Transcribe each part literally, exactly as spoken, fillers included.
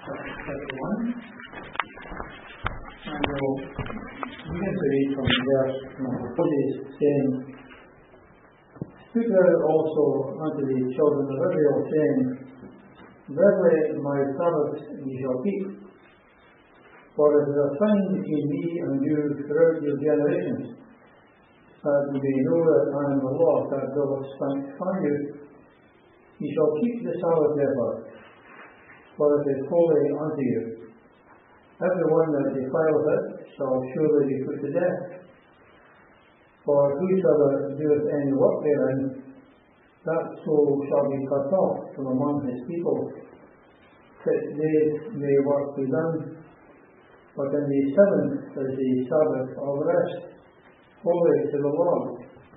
chapter one. And we'll begin to read from verse number forty, saying, Speak thou also unto the children of Israel, saying, Verily my Sabbath ye shall keep, for it is a sign between me and you throughout your generations, that ye may know that I am the Lord that doth sanctify you. Ye shall keep the Sabbath therefore, for it is holy unto you. Every one that defileth it shall surely be put to death. For whosoever doeth any work therein, that soul shall be cut off from among his people. Six days may work be done, but in the seventh is the Sabbath of rest, holy to the Lord.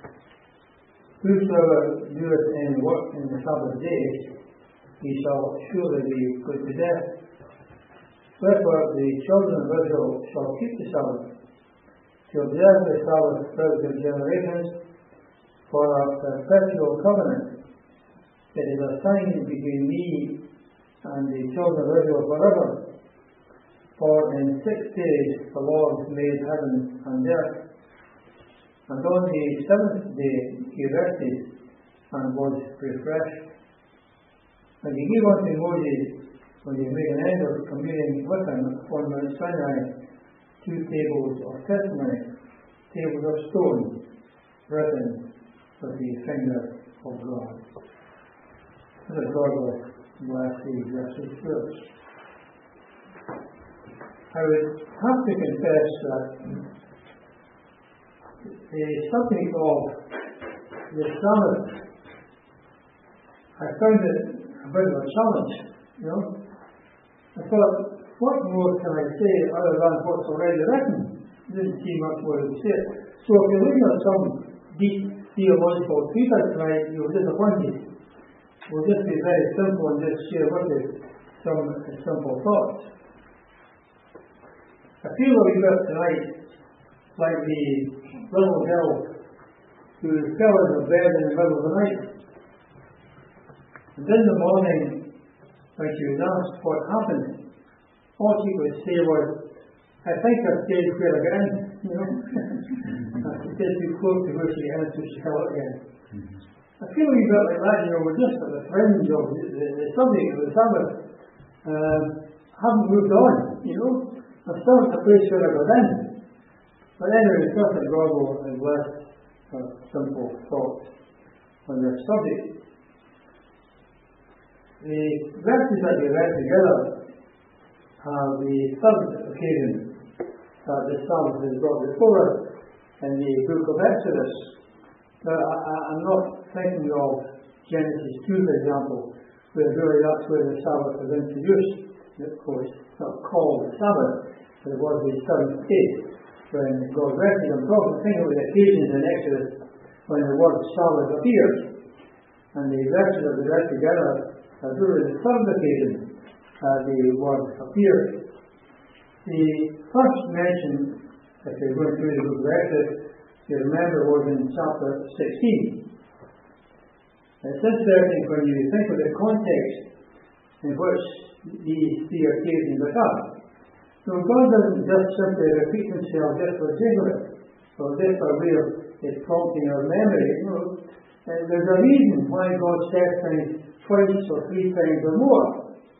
Whosoever doeth any work in the Sabbath day, he shall surely be put to death. Therefore the children of Israel shall keep the Sabbath, to observe the Sabbath throughout their generations, for a perpetual covenant. It is a sign between me and the children of Israel forever. For in six days the Lord made heaven and earth, and on the seventh day he rested and was refreshed. And he gave unto Moses, when he made an end of communing with him upon Mount Sinai, two tables of testimony, tables of stone, written with the finger of God. Let God bless these verses to us. I would have to confess that the subject of the Sabbath, I found it a bit of a challenge, you know. I thought, what more can I say other than what's already written? Didn't see much more to say. So if you're looking at some deep theological treatise tonight, you're disappointed. We'll just be very simple and just share with you some simple thoughts. I feel a wee bit tonight like the little girl who fell in the bed in the middle of the night. And in the morning, when she was asked what happened, all she could say was, I think I stayed where I got in, you know. And she stayed too close to where she got in, so she fell again. Mm-hmm. I feel a wee bit like that, you know, we're just at the fringe of the, the, the subject of the Sabbath. Um, haven't moved on, you know. I'm still at the place where I got in. But anyway, it's not that God will bless a simple thought on this subject. The verses that we read together are the third occasion that the Sabbath is brought before us in the book of Exodus. Now, I, I'm not thinking of Genesis two, for example, where really that's where the Sabbath was introduced. Of course, it's not called the Sabbath, but it was the seventh day when God rested. I'm talking think of the occasions in Exodus when the word Sabbath appears. And the verses that we read together are really the third occasion uh, the word appears. The first mention, if you're going through the book of Exodus, you remember was in chapter sixteen. It's interesting when you think of the context in which these three occasions occur. So God doesn't just simply repeat himself just for giggling, or just by way of his prompting our memory. You know, and there's a reason why God says things twice or three times or more.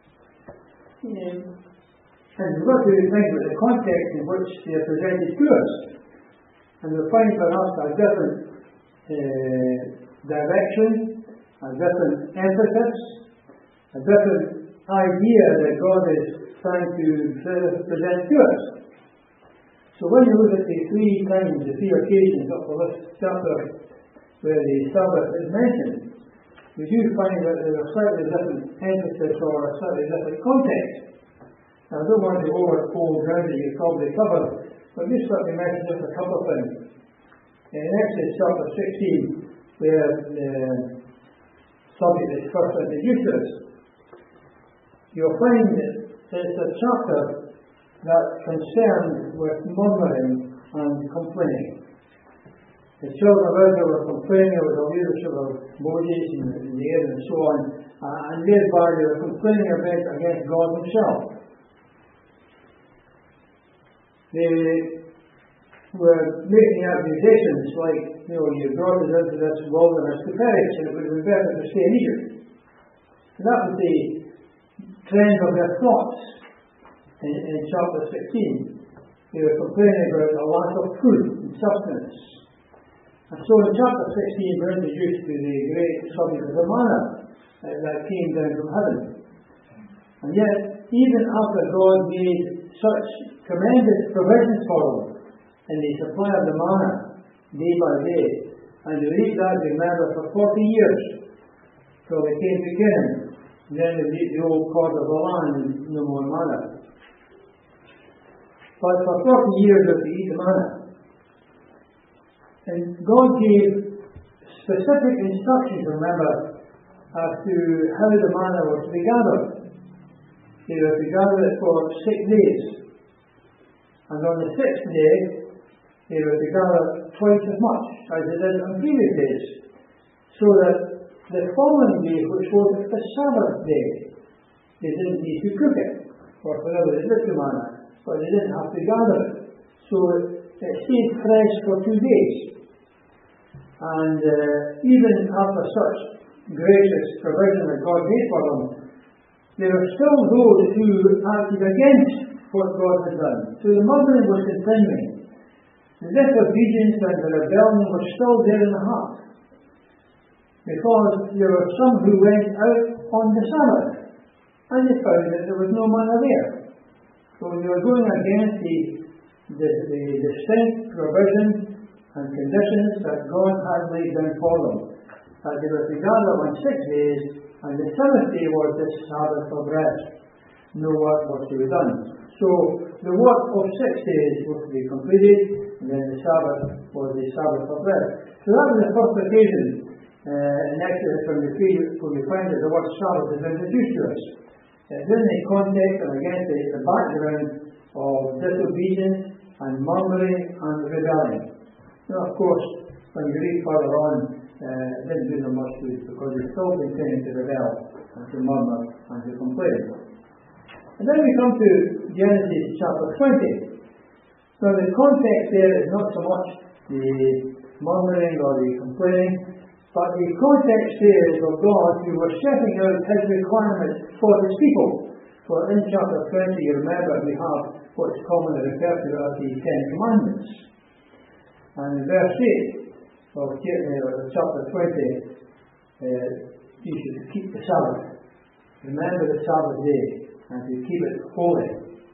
And, and we've got to think about the context in which they are presented to us. And we'll find perhaps a different uh, direction, a different emphasis, a different idea that God is trying to present to us. So when you look at the three times, the three occasions of this chapter where the Sabbath is mentioned, we do find that there's a slightly different emphasis or a slightly different context. Now, I don't want to overfold ground that you've probably covered, but just let me mention just a couple of things. In Exodus chapter sixteen, where the subject is first introduced to us, you'll find that it's a chapter that's concerned with murmuring and complaining. The children of Israel were complaining with the leadership of Moses and Aaron and so on, uh, and thereby they were complaining against God himself. they were making accusations like, you know, you brought us into this wilderness to perish, and it would have been better to stay in Egypt. And that was the trend of their thoughts in, in chapter sixteen. They were complaining about a lack of food and sustenance. And so in chapter sixteen, we're introduced to the great subject of the manna uh, that came down from heaven. And yet, even after God made such tremendous provisions for them in the supply of the manna, day by day, and they read that, remember, for forty years, till they came to Canaan, and then they read the old cord of the land and no more manna. But for forty years they had to eat the manna. And God gave specific instructions, remember, as to how the manna was to be gathered. They were to gather it for six days. And on the sixth day, they were to gather twice as much as they did on previous days. So that the following day, which was the Sabbath day, they didn't need to cook it. Or whatever they did to manna, but they didn't have to gather it. So it stayed fresh for two days. And uh, even after such gracious provision that God made for them, there were still those who acted against what God had done. So the murmuring was continuing. The disobedience and the rebellion was still there in the heart. Because there were some who went out on the Sabbath, and they found that there was no manna there. So they were going against the, the, the distinct provision and conditions that God had laid down for them. That they were to gather on six days, and the seventh day was the Sabbath of rest. No work was to be done. So the work of six days was to be completed, and then the Sabbath was the Sabbath of rest. So that was the first occasion uh, in Exodus when we, feel, when we find that the word Sabbath is introduced to us. It's in the context and against the, the background of disobedience and murmuring and rebellion. Now, of course, when you read further on, uh, it didn't do them much good because they still continued to rebel and to murmur and to complain. And then we come to Genesis chapter twenty. Now, the context there is not so much the murmuring or the complaining, but the context there is of God who was setting out his requirements for his people. For in chapter twenty, you remember, we have what's commonly referred to as the Ten Commandments. And in verse eight of chapter twenty, uh, you should keep the Sabbath. Remember the Sabbath day, and to keep it holy.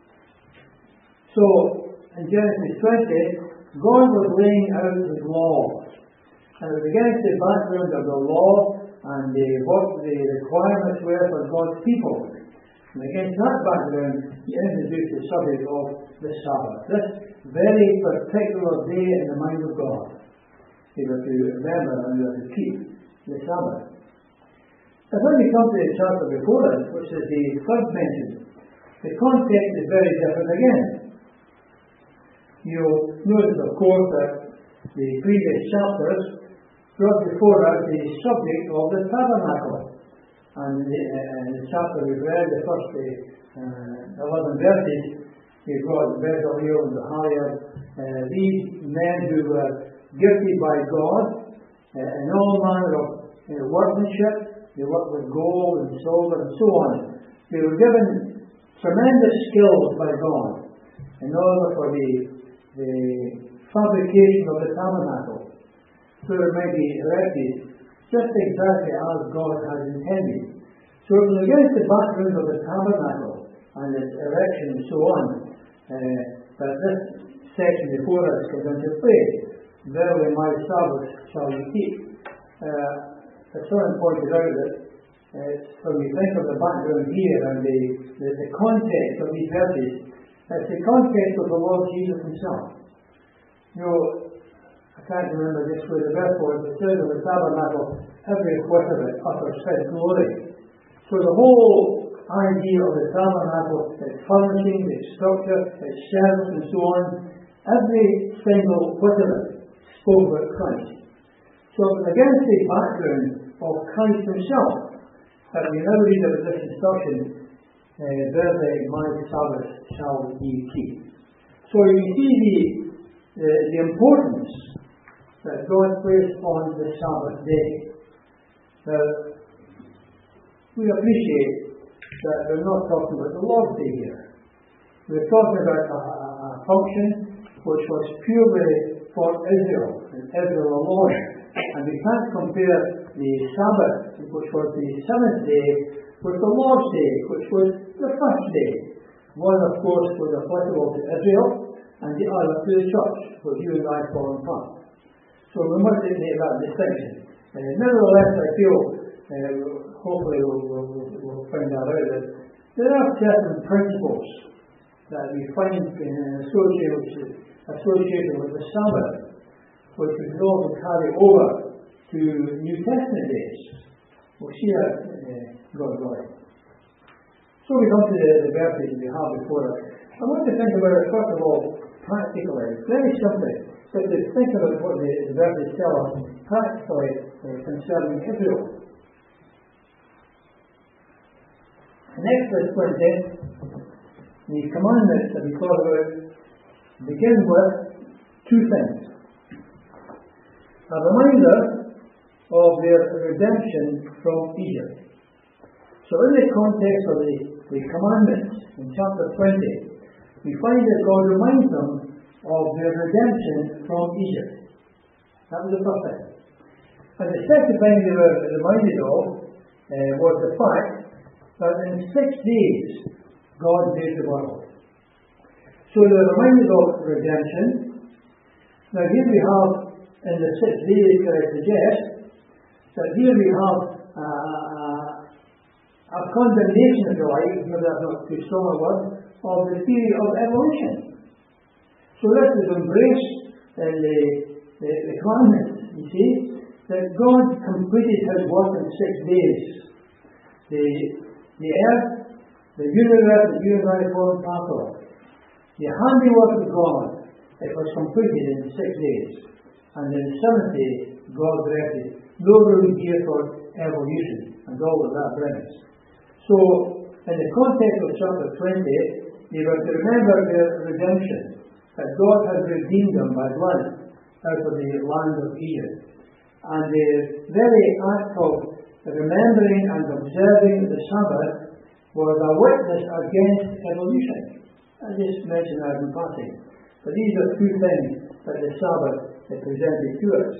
So, in Genesis twenty, God was laying out his law. And it was against the background of the law and the, what the requirements were for God's people. And against that background, he introduced the subject of the Sabbath. This very particular day in the mind of God. They were to remember and they were to keep the Sabbath. But when we come to the chapter before us, which is the third mention, the context is very different again. You'll notice, of course, that the previous chapters brought before us the subject of the tabernacle. And in the, uh, in the chapter we've read, the first uh, eleven verses, we brought Bezaleel and Aholiab, uh, these men who were gifted by God uh, in all manner of uh, workmanship. They worked with gold and silver and so on. They were given tremendous skills by God in order for the, the fabrication of the tabernacle, so it might be erected just exactly as God has intended. So it was against the background of the tabernacle and its erection and so on uh, that this section before us comes into play. Verily my Sabbath shall you keep. Uh, as someone pointed out that uh, when we think of the background here and the, the, the context of these verses, it's the context of the Lord Jesus himself. You know, I can't remember just where the verse was, it says of the tabernacle, every whit of it utters his glory. So the whole idea of the tabernacle, its furnishing, its structure, its service and so on, every single whit of it spoke about Christ. So it was against the background of Christ himself that we now read of this instruction, uh, verily my Sabbath shall ye keep. So So you see the, the, the importance that God placed on the Sabbath day. Now, we appreciate that we're not talking about the Lord's Day here. We're talking about a, a, a function which was purely for Israel, and Israel alone. And we can't compare the Sabbath, which was the seventh day, with the Lord's Day, which was the first day. One, of course, was applicable to Israel, and the other to the church, which you and I fall apart. So we must make that distinction. Uh, nevertheless, I feel, uh, hopefully we'll, we'll, we'll find that out, that there are certain principles that we find uh, associated, associated with the Sabbath, which we can also carry over to New Testament days. We'll see that uh, God willing. So we come to the, the verses we have before us. I want to think about it, first of all, practically, very simply, but to think about what the, the verses tell us practically uh, concerning Israel. In Exodus twenty, the commandments that we talk about begin with two things. A reminder of their redemption from Egypt. So in the context of the, the commandments in chapter twenty, we find that God reminds them of their redemption from Egypt. That was the first thing. And the second thing they were reminded of uh, was the fact that in six days God made the world. So they were reminded of redemption. Now here we have, in the six days that I suggest, that here we have uh, a condemnation, if you like, maybe that's not too strong a word, of the theory of evolution. So this is embraced in the, the, the commandments, you see, that God completed his work in six days. The, the earth, the universe that you and I form part of, the handiwork of God, it was completed in six days. And then the seventh day, God rested. No room here for evolution, and all that that brings. So, in the context of chapter twenty, they were to remember their redemption, that God had redeemed them by blood out of the land of Egypt. And the very act of remembering and observing the Sabbath was a witness against evolution. I just mentioned that in passing. But these are two things that the Sabbath presented to us.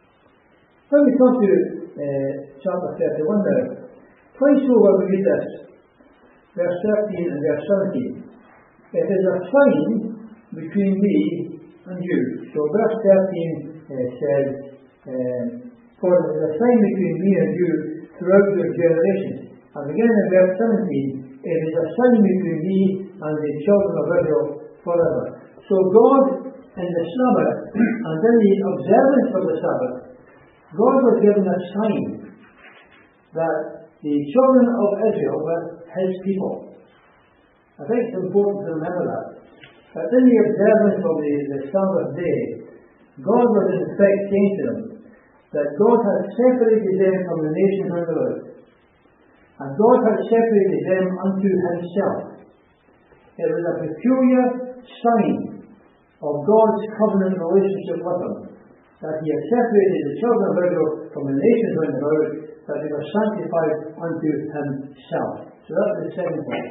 When we come to uh, chapter thirty-one now, twice over we read this, verse thirteen and verse seventeen. It is a sign between me and you. So verse thirteen uh, says, um, for it is a sign between me and you throughout your generations. And again in verse seventeen, it is a sign between me and the children of Israel forever. So God, in the Sabbath, and in the observance of the Sabbath, God was given a sign that the children of Israel were his people. I think it's important to remember that. That in the observance of the, the Sabbath day, God was in effect saying to them that God had separated them from the nations of the earth. And God had separated them unto himself. It was a peculiar sign of God's covenant relationship with them, that he had separated the children of Israel from the nations round about, that they were sanctified unto himself. So that's the second point.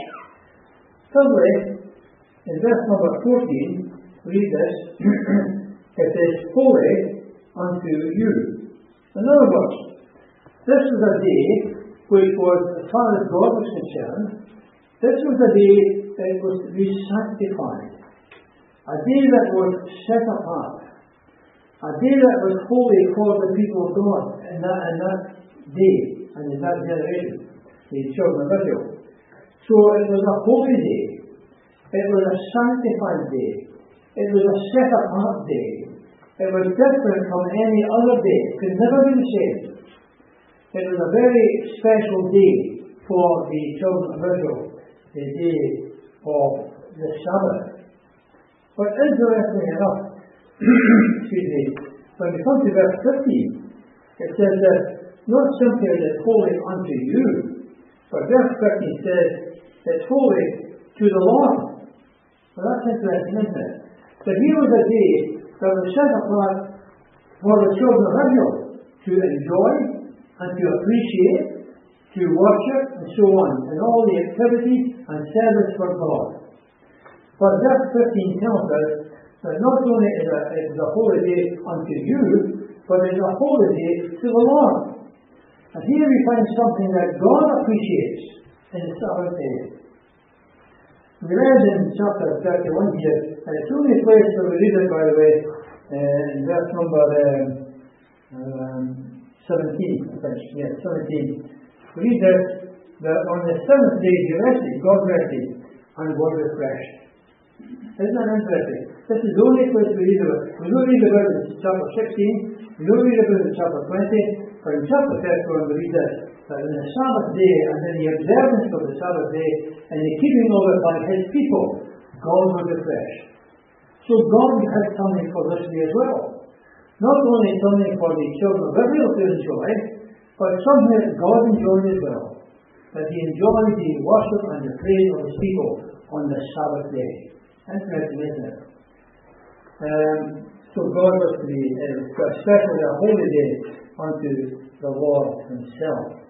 Thirdly, in verse number fourteen, read this, it is holy unto you. In other words, this was a day which was, as far as God was concerned, this was a day that was to be sanctified. A day that was set apart. A day that was holy for the people of God in that, in that day and in that generation, the children of Israel. So it was a holy day. It was a sanctified day. It was a set apart day. It was different from any other day. It could never be the same. It was a very special day for the children of Israel, the day of the Sabbath. But interestingly enough, excuse me, when we come to verse fifteen, it says that not simply is it holy unto you, but verse fifteen says it's holy to the Lord. Well, that's interesting, isn't it? But here was a day that was set apart for the children of Israel to enjoy and to appreciate, to worship and so on, and all the activities and service for God. But verse fifteen tells us that not only is it a, is a holy day unto you, but it is a holy day to the Lord. And here we find something that God appreciates in the Sabbath day. We read in chapter thirty-one here, and it's the only place where we read it, by the way, uh, in verse number um, um, seventeen, I think, yes, seventeen. We read this, that on the seventh day he rested, God rested, and was refreshed. Isn't that interesting? This is the only place we read about it. We don't read about it in chapter sixteen, we don't read about it in chapter twenty, but in chapter thirty-one we read this, that in the Sabbath day, and in the observance of the Sabbath day, and the keeping of it by his people, God was refreshed. So God had something for this day as well. Not only something for the children of Israel to enjoy, but something that God enjoyed as well. That he enjoyed the worship and the praise of his people on the Sabbath day. Interesting, isn't it? Um, so God was to be uh, especially a holy day unto the Lord himself.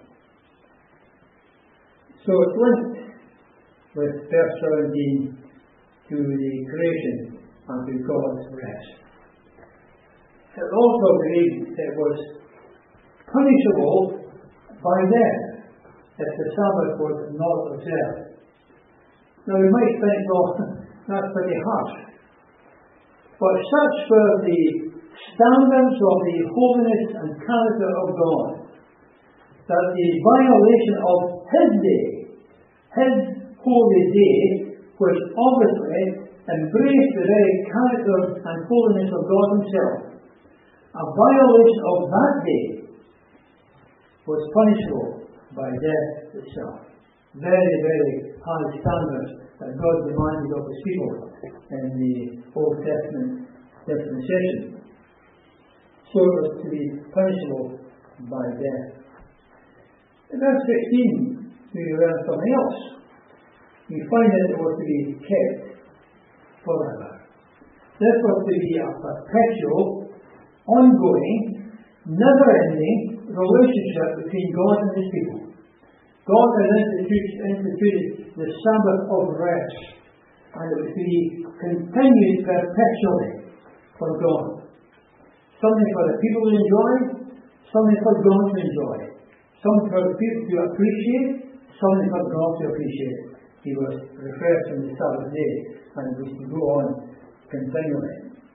So it's linked with verse seventeen to the creation and to God's rest. It also believed it was punishable by death if the Sabbath was not observed. Now we might think, well, that's pretty harsh. But such were the standards of the holiness and character of God, that the violation of his day, his holy day, which obviously embraced the very character and holiness of God himself, a violation of that day was punishable by death itself. Very, very high standards that God demanded of his people in the Old Testament dispensation. So it was to be punishable by death. In verse sixteen, we learn something else. We find that it was to be kept forever. This was to be a perpetual, ongoing, never-ending relationship between God and his people. God had instituted, instituted the Sabbath of rest, and it was to be continued perpetually for God. Something for the people to enjoy, something for God to enjoy, something for the people to appreciate, something for God to appreciate. He was refreshed on the Sabbath day, and it was to go on continually.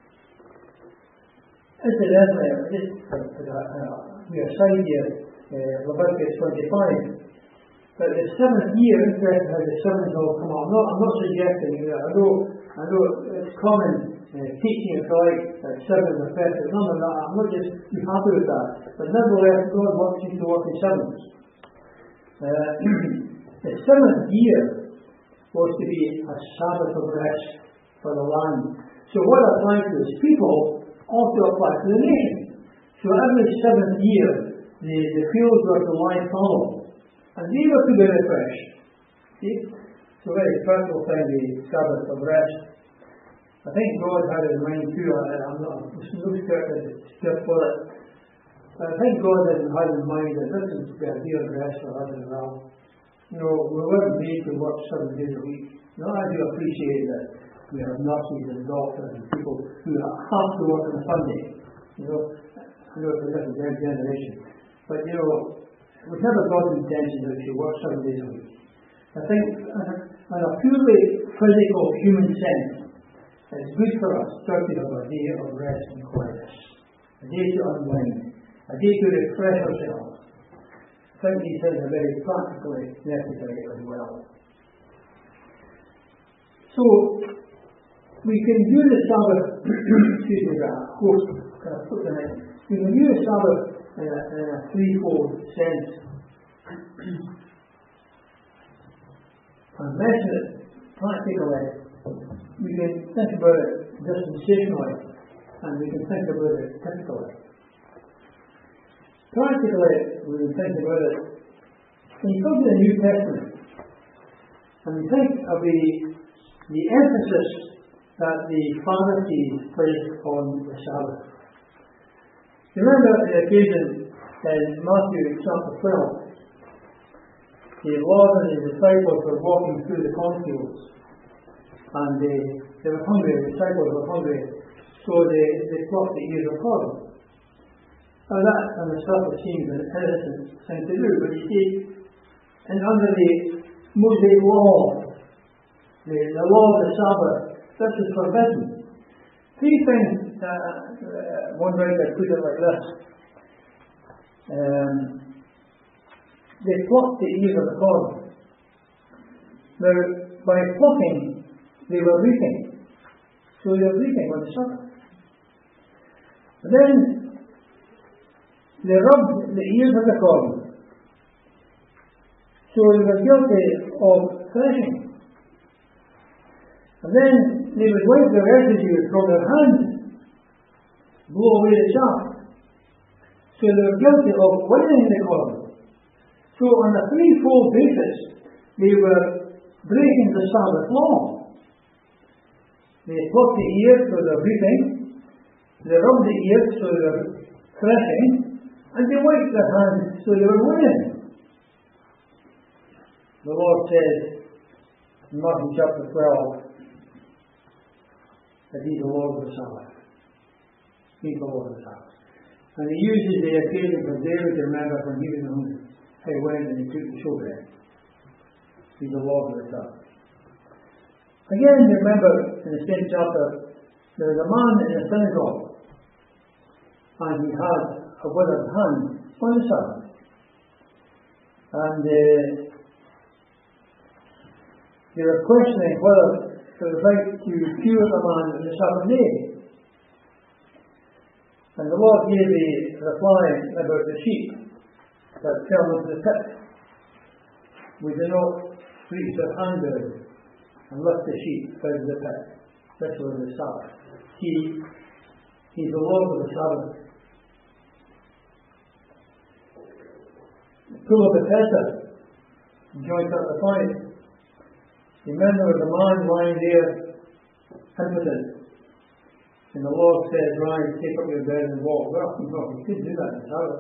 Incidentally, just uh, uh, we are cited here, uh, Leviticus twenty-five, that the seventh year, interesting how the seventh all come on. I'm not, I'm not suggesting that. I know, I know it's common uh, teaching, if you like, that seven is the first. None of that. I'm not just too happy with that. But nevertheless, God wants you to work in sevens. Uh, the seventh year was to be a Sabbath of rest for the land. So what applies to his people also applies to the nation. So every seventh year, the, the fields were to lie fallow, and they were to be refreshed. See? So very practical thing, the Sabbath of rest. I think God had in mind too, I'm not no certain just for it. But I think God had in mind that this is the idea of rest for us as well. You know, we weren't made to work seven days a week. Now I do appreciate that we have nurses and doctors and people who have to work on a Sunday. You know, I know it's a different generation. But you know, it was never God's intention that we work seven days a week. I think on a purely physical human sense, it's good for us to have a day of rest and quietness. A day to unwind. A day to refresh ourselves. I think these things are very practically necessary as well. So, we can view the Sabbath, excuse me, that quote, can I put the next? We can view the Sabbath in a, in a threefold sense. And mention it practically. We can think about it dispensationally, and we can think about it typically. Practically, we can think about it when you come to the New Testament, and you think of the the emphasis that the Pharisees placed on the Sabbath. Remember the occasion in Matthew chapter twelve. The Lord and his disciples were walking through the cornfields, and they, they were hungry. The disciples were hungry, so they, they plucked the ears of corn. Now that on the surface seems an innocent thing to do, but you see, and under the Mosaic law, the, the law of the Sabbath, this is forbidden. Three things, uh, uh, one writer put it like this. Um, they plucked the ears of the corn. Now, by plucking, they were reaping. So they were reaping on the Sabbath. And then, they rubbed the ears of the corn. So they were guilty of threshing. And then they would wipe the residue from their hands, blow away the chaff. So they were guilty of winnowing the corn. So on a threefold basis, they were breaking the Sabbath law. They plucked the ears so they're reaping, they rubbed the ears so they're threshing, and they wiped their hands so they were winning. The Lord says in Matthew chapter twelve that He's the Lord of the Sabbath. He's the Lord of the Sabbath. And He uses the occasion for David to remember when he was hungry. He went and he took the showbread. He's the Lord of the Sabbath. Again, remember in the same chapter, there was a man in the synagogue, and he had a withered hand on the Sabbath. And uh, they were questioning whether it was right to cure the man on the Sabbath day. And the Lord gave the reply about the sheep that fell into the pit. We do not reach their hand down and lift the sheep out of the pit. This was the Sabbath. He, He's the Lord of the Sabbath. The pool of Bethesda, in John chapter five. Remember there was a man lying there, impotent. And the Lord said, "Rise, take up your bed and walk." Well, no, he couldn't do that in the Sabbath.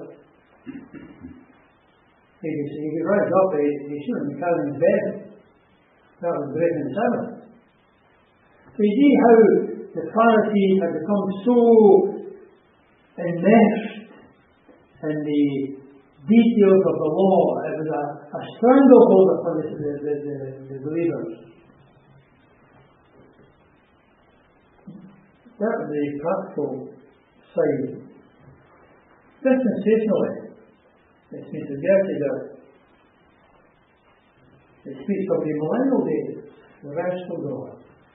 He could, he could rise up, he, he shouldn't be carrying his bed. That was breaking the Sabbath. So you see how the Pharisees had become so enmeshed in the details of the law. It was a, a stranglehold upon the, the, the, the, the believers. That was the practical side. Dispensationally, it's been suggested that it speaks of the millennial days, the rest of God.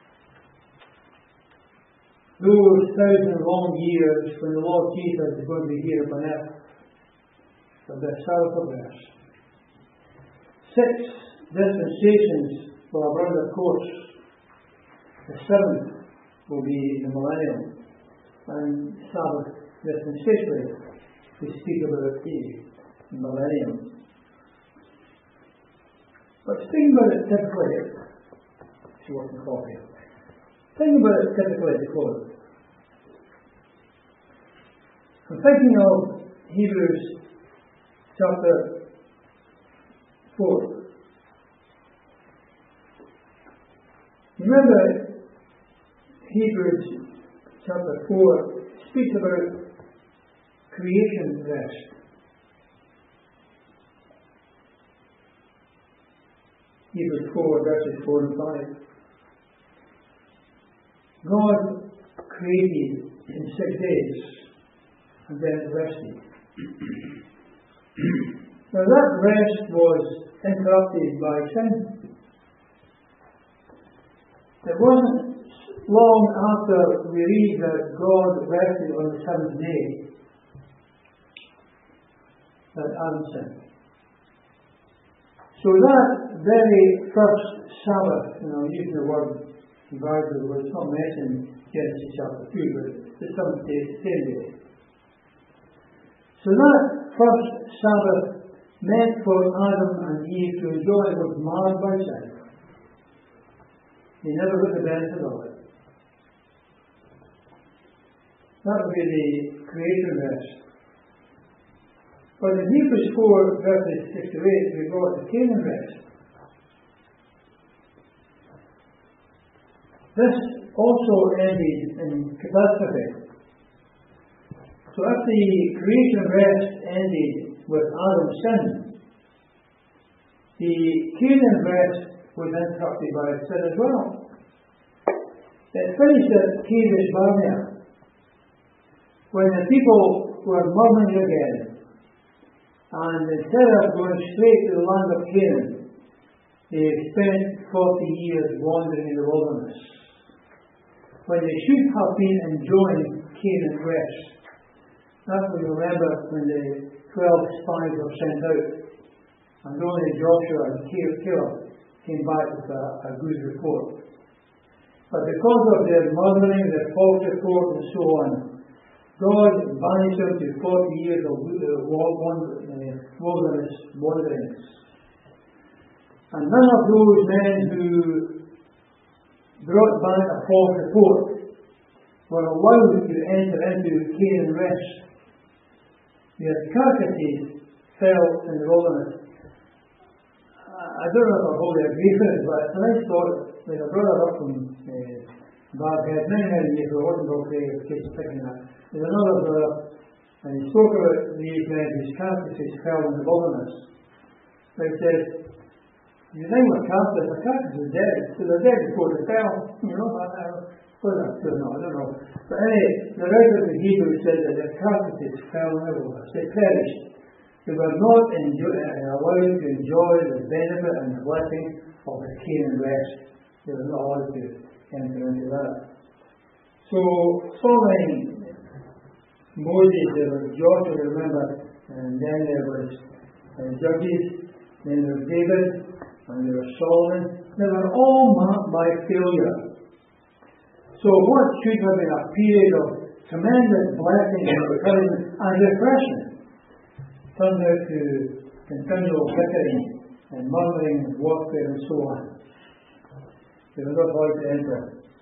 Those thousand long years when the Lord Jesus is going to be here upon earth, of the south of rest. Six dispensations will have run their course. The seventh will be the millennium, and Sabbath dispensation we speak about the millennium. But think about it typically. She wasn't coffee. Think about it typically to close. I'm thinking of Hebrews chapter four. Remember, Hebrews chapter four speaks about creation rest. Hebrews four, verses four and five. God created in six days and then rested. Now that rest was interrupted by sin. It wasn't long after we read that God rested on the seventh day that Adam sinned. So that very first Sabbath, you know, using the word divided, was not mentioned in Genesis chapter two, but the seventh day, the same day. So that first Sabbath meant for Adam and Eve to enjoy was marred by sin. You never got the benefit of it. That would be the creation rest. But in Hebrews four, verses six to eight, we got the Canaan rest. This also ended in catastrophe. So if the creation rest ended with Adam's sin, the Canaan rest was interrupted by sin as well. It finished at Kadesh Barnea, when the people were murmuring again. And instead of going straight to the land of Canaan, they spent forty years wandering in the wilderness, when they should have been enjoying Canaan rest. That's when you remember when the twelve spies were sent out, and only Joshua and Caleb came back with a, a good report. But because of their murmuring, their false report, and so on, God banished them to forty years of wilderness wanderings. And none of those men who brought back a false report were allowed to enter into Canaan rest. Their carcasses fell in the wilderness. I don't know if I wholly agree with it, but it's a nice thought. When I brought it up from uh, Baghead many, many years ago, I wasn't okay with kids picking that. There's another brother, and he spoke about these men whose carcasses fell in the wilderness. So he said, you think with carcass, the carcass is dead, so they're dead before they fell. You know, I, I, well, that's true, no, I don't know. But anyway, the writer of the Hebrews said that their carcasses fell in the wilderness. They perished. They were not enjoy, uh, allowed to enjoy the benefit and the blessing of the Canaan rest. They were not allowed to enter into that. So, following Moses, there was Joshua, remember, and then there was uh, Judges, then there was David, and there was Solomon. They were all marked by failure. So what should have been a period of tremendous blessing and encouragement and refreshment turned out to continual bickering and murmuring and warfare and so on. They were not allowed to enter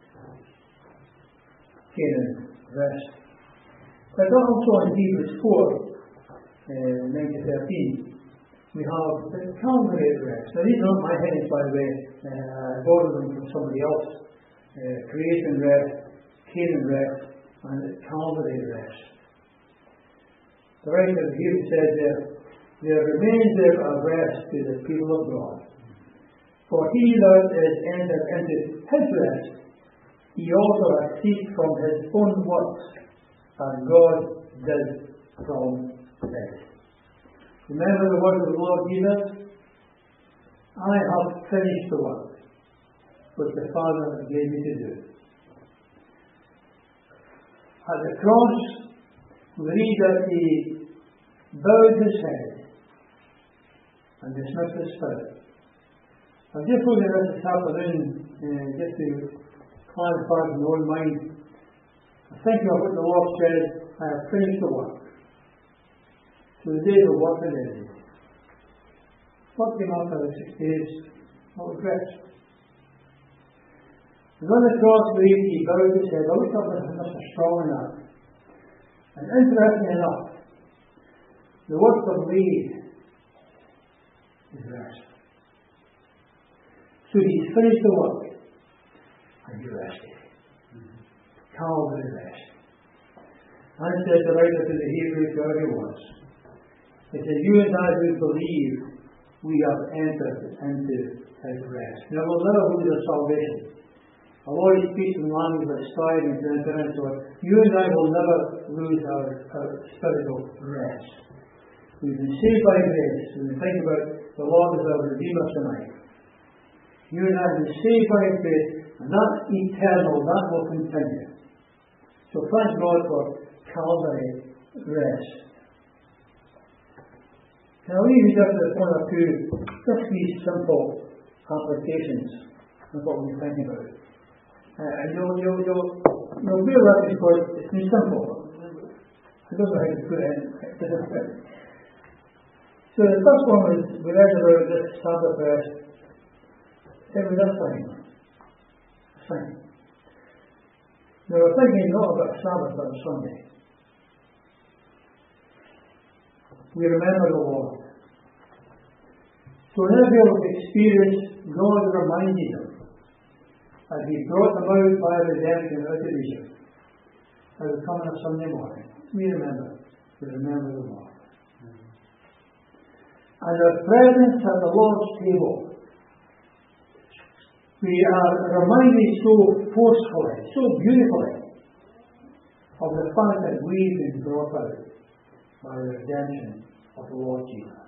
Canaan rest. But also in Hebrews four, uh, nine to thirteen, we have the Calvary rest. Now these aren't my headings, by the way. Uh, I borrowed them from somebody else. Uh, creation rest, Canaan rest, and Calvary rest. The writer of Hebrews says there, there remains there a rest to the people of God. For he that is entered into his rest, he also has ceased from his own works, and God did from his. Remember the words of the Lord Jesus? I have finished the work which the Father gave me to do. At the cross, we read that he bowed his head and dismissed his spirit. I'm just looking at this this afternoon, uh, just to clarify in my own mind. I think of what the Lord said, I have finished the work. So the days of work are ended. What came after the six days? What was rest? And on the cross we read, he bowed his head. I looked up at Mister Strong in that. And interestingly enough, the work of lead is rest. So he's finished the work, and you rested. Mm-hmm. Calvary rest. And it says the writer to the Hebrews, whoever he was, it says, you and I who believe, we have entered into his rest. Now we'll never lose our salvation. Although he speaks in language that's striving to enter into it, you and I will never lose our, our spiritual rest. We've been saved by grace. When we think about the Lord as our Redeemer tonight, you and I have been saved by grace, and that's eternal, that will continue. So thank God for Calvary rest. Can I leave you just with one or two, just these simple applications of what we're thinking about? Uh, and you'll, you'll, you'll, you'll realize because it's been simple. I don't know how to put it in. So the first one was, we read about this Sabbath rest. It was this thing. thing. Now we're thinking not about Sabbath on Sunday. We remember the Lord. So in Israel's experience, God reminded them as He brought them out by redemption out of Egypt. As we come on a Sunday morning, we remember. We remember the Lord. And our presence at the Lord's table, we are reminded so forcefully, so beautifully, of the fact that we've been brought out by the redemption of the Lord Jesus.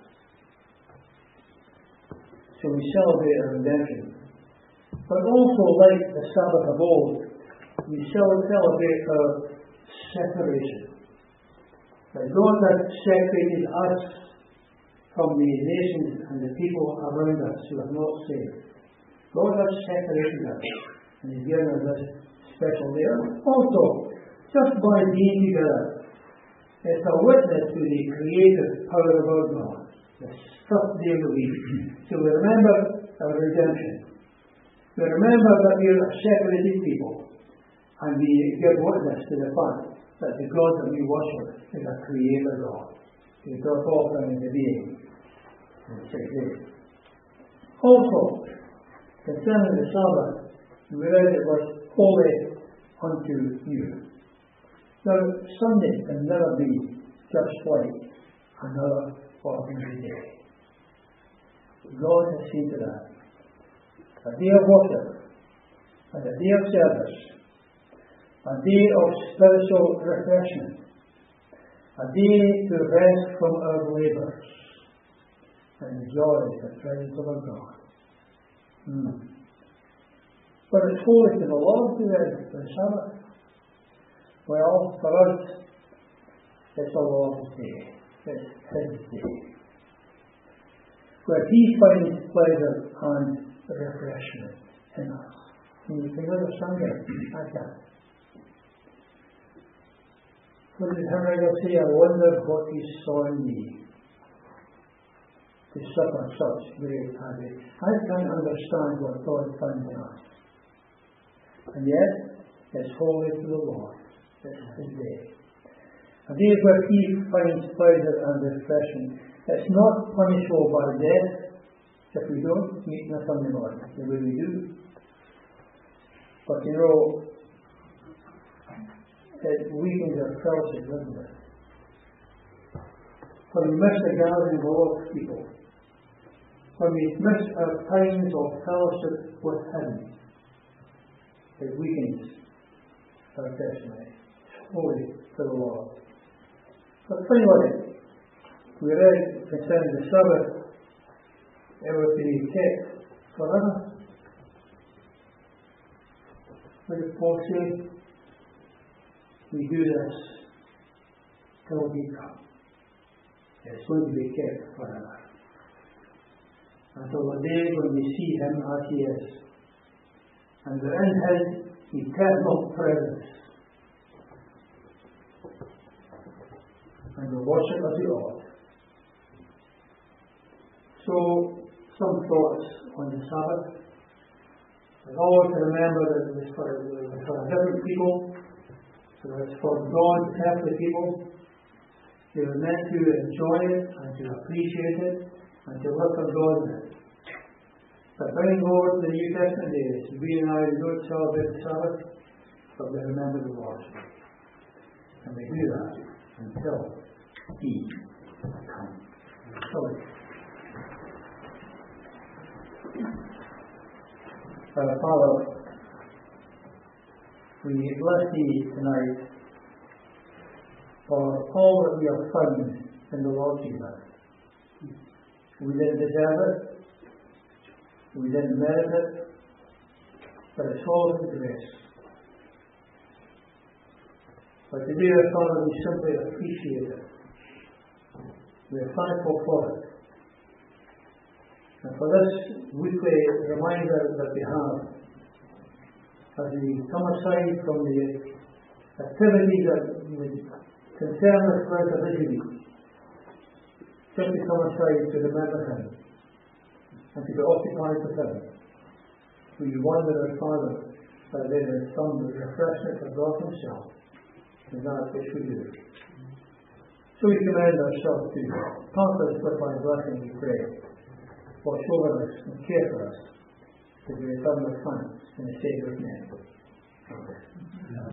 So we celebrate our redemption. But also, like the Sabbath of old, we celebrate our separation. That God has separated us from the nations and the people around us who are not saved. God has separated us and He's given us this special day. Also, just by being together, it's a witness to the creative power of our God. The first day of the week. So we remember our redemption. We remember that we are a separated people. And we give witness to the fact that the God that we worship is a creator God. He brought all things into being in six days. Also, concerning the Sabbath, we read it was holy unto you. Now, Sunday can never be just like another ordinary day. God has seen to that. A day of worship, and a day of service, a day of spiritual refreshment, a day to rest from our labours, and enjoy the presence of our God. Hmm. But it's holy to the Lord to the Sabbath. Well, for us, it's the Lord's day. It's His day. Where He finds pleasure and refreshment in us. Can you think of Sunday? I can. What did Henry say? I wonder what He saw in me to suffer such great agony. I can't understand what God found in us. And yet, it's holy to the Lord. It's His day. A day where He finds pleasure and refreshment. It's not punishable by death if we don't meet on a Sunday morning, the way we do. But you know, it weakens our fellowship, doesn't it? When we miss the gathering of all people, when we miss our times of fellowship with Him, it weakens our testimony. It's holy to the Lord. But finally, we read concerning the Sabbath, it was to be kept forever. What did Paul say? We do this till He comes. It's going to be kept forever. Until the day when we see Him as He is. And we're in His eternal presence. And we worship as we ought. So, some thoughts on the Sabbath. We always remember that it was for, it was for different people. So it's for God's earthly people. They were meant to enjoy it and to appreciate it and to look for God in it. But bringing forward to the New Testament days, we and I don't celebrate the Sabbath, but we remember the Lord's Day. And we do that until He comes. Sorry. Our Father, we bless Thee tonight for all that we have found in the Lord Jesus. We didn't deserve it, we didn't merit it, but it's all His grace. But today, our Father, we simply appreciate it. We are thankful for it. And for this weekly reminder that we have, as we come aside from the activities that would concern us throughout the busy week, simply come aside to remember Him and to be occupied with Him. We wonder, our Father, but there is some refreshment of God Himself, and that which we do. So we commend ourselves to you. Comfort us with thy blessing, we pray. Watch over us and care for us, as we return with thanks in the Saviour's name. Amen.